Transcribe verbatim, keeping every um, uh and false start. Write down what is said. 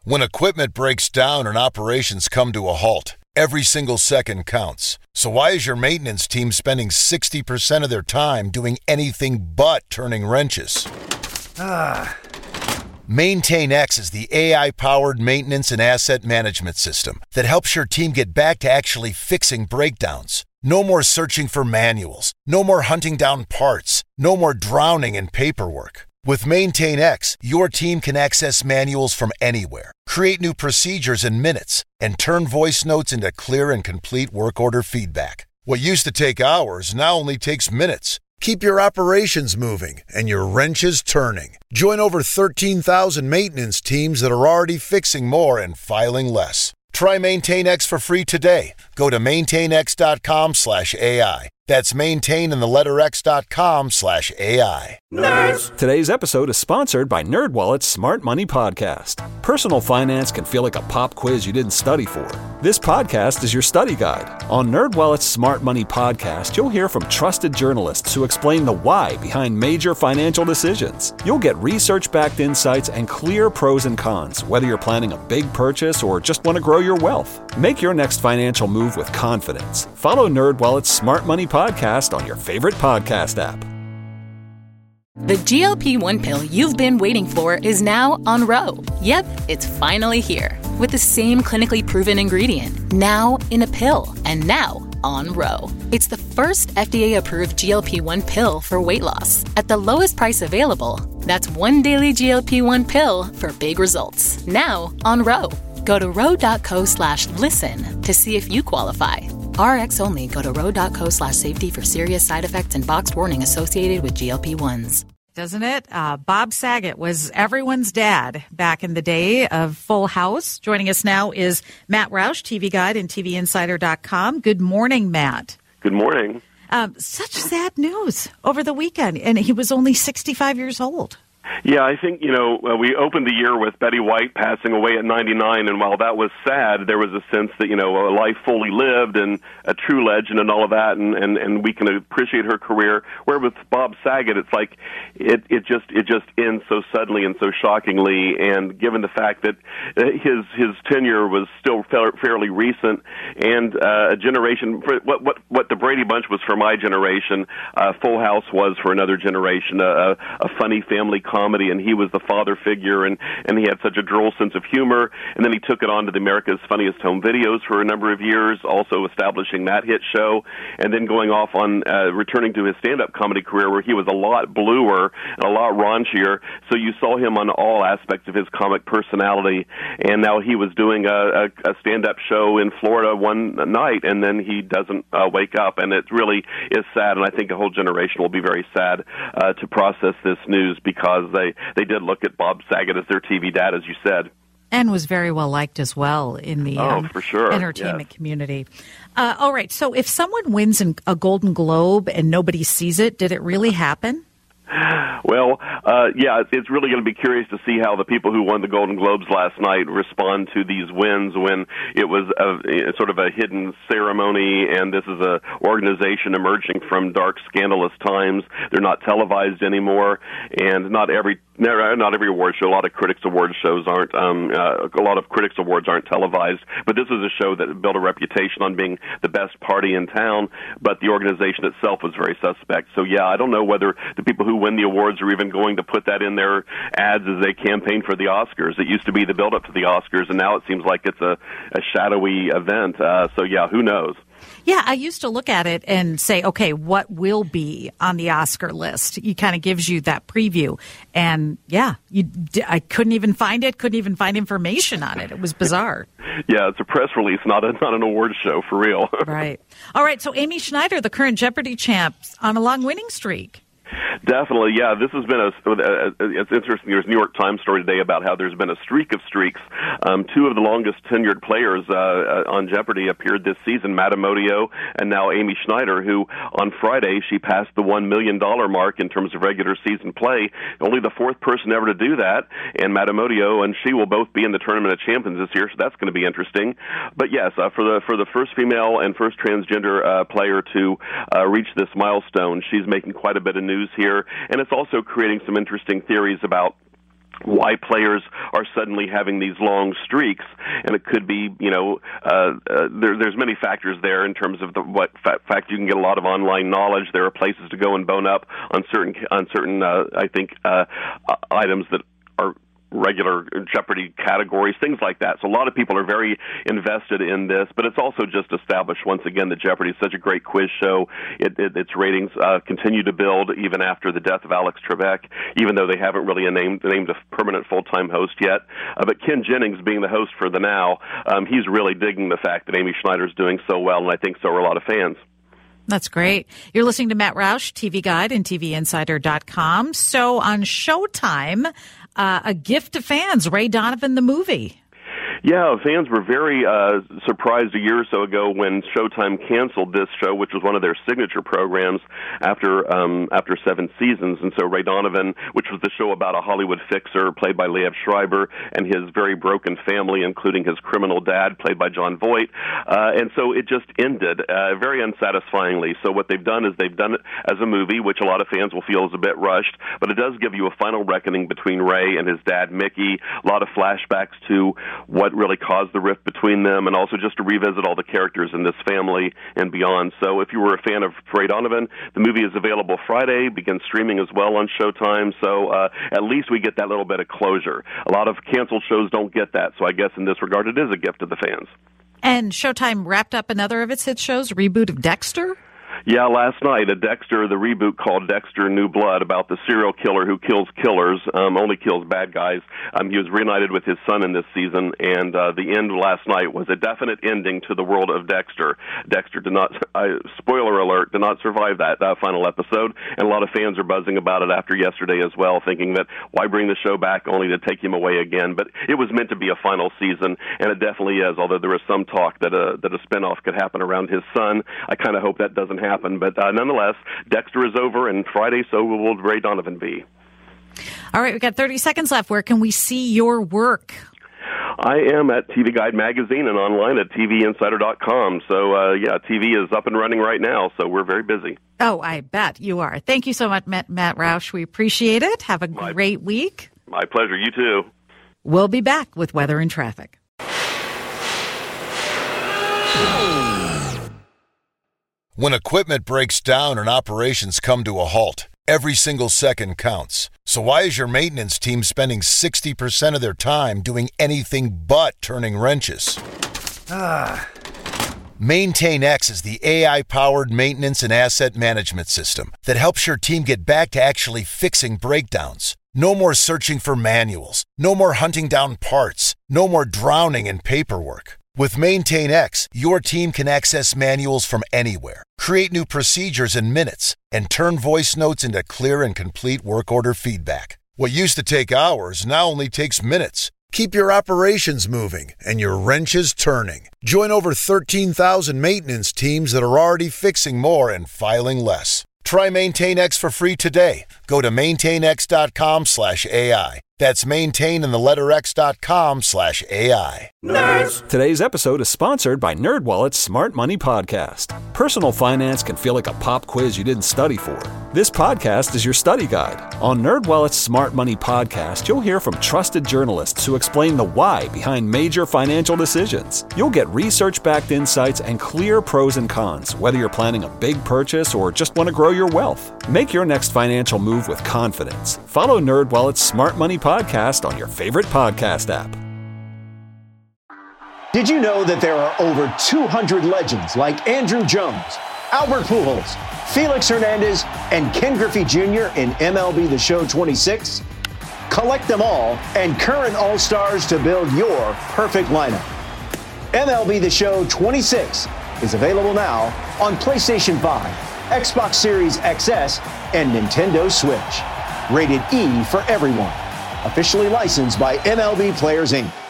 When equipment breaks down and operations come to a halt, every single second counts. So why is your maintenance team spending sixty percent of their time doing anything but turning wrenches? Ah. MaintainX is the A I-powered maintenance and asset management system that helps your team get back to actually fixing breakdowns. No more searching for manuals. No more hunting down parts. No more drowning in paperwork. With MaintainX, your team can access manuals from anywhere, create new procedures in minutes, and turn voice notes into clear and complete work order feedback. What used to take hours now only takes minutes. Keep your operations moving and your wrenches turning. Join over thirteen thousand maintenance teams that are already fixing more and filing less. Try MaintainX for free today. Go to maintainx.com slash AI. That's maintain in the letter x.com slash AI. Nerds! Today's episode is sponsored by NerdWallet's Smart Money Podcast. Personal finance can feel like a pop quiz you didn't study for. This podcast is your study guide. On NerdWallet's Smart Money Podcast, you'll hear from trusted journalists who explain the why behind major financial decisions. You'll get research-backed insights and clear pros and cons, whether you're planning a big purchase or just want to grow your wealth. Make your next financial move with confidence. Follow NerdWallet's Smart Money Podcast on your favorite podcast app. The G L P one pill you've been waiting for is now on Ro. Yep, it's finally here. With the same clinically proven ingredient. Now in a pill. And now on Ro. It's the first F D A-approved G L P one pill for weight loss. At the lowest price available. That's one daily G L P one pill for big results. Now on Ro. Go to ro.co slash listen to see if you qualify. R X only. Go to ro.co slash safety for serious side effects and boxed warning associated with G L P ones. Doesn't it? Uh, Bob Saget was everyone's dad back in the day of Full House. Joining us now is Matt Roush, T V Guide and T V Insider dot com. Good morning, Matt. Good morning. Um, such sad news over the weekend, and he was only sixty-five years old. Yeah, I think, you know, uh, we opened the year with Betty White passing away at ninety-nine, and while that was sad, there was a sense that, you know, a life fully lived and a true legend and all of that, and, and, and we can appreciate her career. Where with Bob Saget, it's like it, it just it just ends so suddenly and so shockingly, and given the fact that his his tenure was still fairly recent, and uh, a generation, what, what, what the Brady Bunch was for my generation, uh, Full House was for another generation, a, a funny family comedy, and he was the father figure, and, and he had such a droll sense of humor, and then he took it on to the America's Funniest Home Videos for a number of years, also establishing that hit show, and then going off on uh, returning to his stand-up comedy career, where he was a lot bluer and a lot raunchier, so you saw him on all aspects of his comic personality, and now he was doing a, a, a stand-up show in Florida one night, and then he doesn't uh, wake up, and it really is sad, and I think a whole generation will be very sad uh, to process this news, because They they did look at Bob Saget as their T V dad, as you said. And was very well liked as well in the oh, um, for sure. entertainment yes. community. Uh, all right, so if someone wins an, a Golden Globe and nobody sees it, did it really happen? Well, uh, yeah, it's really going to be curious to see how the people who won the Golden Globes last night respond to these wins when it was a, a sort of a hidden ceremony, and this is a organization emerging from dark, scandalous times. They're not televised anymore, and not every not every award show. A lot of critics' award shows aren't. Um, uh, a lot of critics' awards aren't televised, but this is a show that built a reputation on being the best party in town. But the organization itself was very suspect. So yeah, I don't know whether the people who win the awards are even going to put that in their ads as they campaign for the Oscars. It used to be the build-up to the Oscars, and now it seems like it's a, a shadowy event. Uh, so yeah, who knows? Yeah, I used to look at it and say, okay, what will be on the Oscar list? It kind of gives you that preview. And yeah, you, I couldn't even find it, couldn't even find information on it. It was bizarre. Yeah, it's a press release, not a, not an award show, for real. Right. All right, so Amy Schneider, the current Jeopardy champ, on a long winning streak. Definitely, yeah. This has been a, a, a. It's interesting. There's a New York Times story today about how there's been a streak of streaks. Um, two of the longest tenured players uh, on Jeopardy appeared this season: Matt Amodio and now Amy Schneider, who on Friday she passed the one million dollar mark in terms of regular season play. Only the fourth person ever to do that, and Matt Amodio and she will both be in the Tournament of Champions this year, so that's going to be interesting. But yes, uh, for the for the first female and first transgender uh, player to uh, reach this milestone, she's making quite a bit of news here, and it's also creating some interesting theories about why players are suddenly having these long streaks, and it could be, you know, uh, uh, there, there's many factors there in terms of the what fa- fact you can get a lot of online knowledge. There are places to go and bone up on certain on certain uh, I think uh, uh, items that are regular Jeopardy categories, things like that. So a lot of people are very invested in this, but it's also just established once again that Jeopardy is such a great quiz show. It, it, its ratings uh, continue to build even after the death of Alex Trebek, even though they haven't really named, named a permanent full-time host yet. Uh, but Ken Jennings, being the host for the Now, um, he's really digging the fact that Amy Schneider's doing so well, and I think so are a lot of fans. That's great. You're listening to Matt Roush, T V Guide, and T V Insider dot com. So on Showtime, uh, a gift to fans, Ray Donovan, the movie. Yeah, fans were very uh, surprised a year or so ago when Showtime canceled this show, which was one of their signature programs, after um, after seven seasons. And so Ray Donovan, which was the show about a Hollywood fixer played by Liev Schreiber and his very broken family, including his criminal dad played by John Voight. Uh, and so it just ended uh, very unsatisfyingly. So what they've done is they've done it as a movie, which a lot of fans will feel is a bit rushed, but it does give you a final reckoning between Ray and his dad, Mickey, a lot of flashbacks to what really caused the rift between them, and also just to revisit all the characters in this family and beyond. So if you were a fan of Ray Donovan, the movie is available Friday, begins streaming as well on Showtime, so uh, at least we get that little bit of closure. A lot of canceled shows don't get that, so I guess in this regard it is a gift to the fans. And Showtime wrapped up another of its hit shows, a reboot of Dexter? Yeah, last night, a Dexter, the reboot called Dexter New Blood, about the serial killer who kills killers, um, only kills bad guys. Um, he was reunited with his son in this season, and uh, the end last night was a definite ending to the world of Dexter. Dexter did not, uh, spoiler alert, did not survive that uh, final episode, and a lot of fans are buzzing about it after yesterday as well, thinking that why bring the show back only to take him away again? But it was meant to be a final season, and it definitely is, although there is some talk that a, that a spinoff could happen around his son. I kind of hope that doesn't happen. Happen, but uh, nonetheless, Dexter is over, and Friday, so will Ray Donovan be. All right, we've got thirty seconds left. Where can we see your work? I am at T V Guide Magazine and online at T V Insider dot com. So, uh, yeah, T V is up and running right now, so we're very busy. Oh, I bet you are. Thank you so much, Matt, Matt Roush. We appreciate it. Have a my, great week. My pleasure. You too. We'll be back with weather and traffic. When equipment breaks down and operations come to a halt, every single second counts. So why is your maintenance team spending sixty percent of their time doing anything but turning wrenches? Ah. MaintainX is the A I-powered maintenance and asset management system that helps your team get back to actually fixing breakdowns. No more searching for manuals. No more hunting down parts. No more drowning in paperwork. With MaintainX, your team can access manuals from anywhere, create new procedures in minutes, and turn voice notes into clear and complete work order feedback. What used to take hours now only takes minutes. Keep your operations moving and your wrenches turning. Join over thirteen thousand maintenance teams that are already fixing more and filing less. Try MaintainX for free today. Go to maintainx.com slash AI. That's maintain in the letter x.com slash AI. Nerds! Today's episode is sponsored by NerdWallet's Smart Money Podcast. Personal finance can feel like a pop quiz you didn't study for. This podcast is your study guide. On NerdWallet's Smart Money Podcast, you'll hear from trusted journalists who explain the why behind major financial decisions. You'll get research-backed insights and clear pros and cons, whether you're planning a big purchase or just want to grow your wealth. Make your next financial move with confidence. Follow NerdWallet's Smart Money Podcast on your favorite podcast app. Did you know that there are over two hundred legends like Andrew Jones, Albert Pujols, Felix Hernandez, and Ken Griffey Junior in M L B The Show twenty-six? Collect them all and current All-Stars to build your perfect lineup. M L B The Show twenty-six is available now on PlayStation five, Xbox Series X S, and Nintendo Switch. Rated E for everyone. Officially licensed by M L B Players, Incorporated.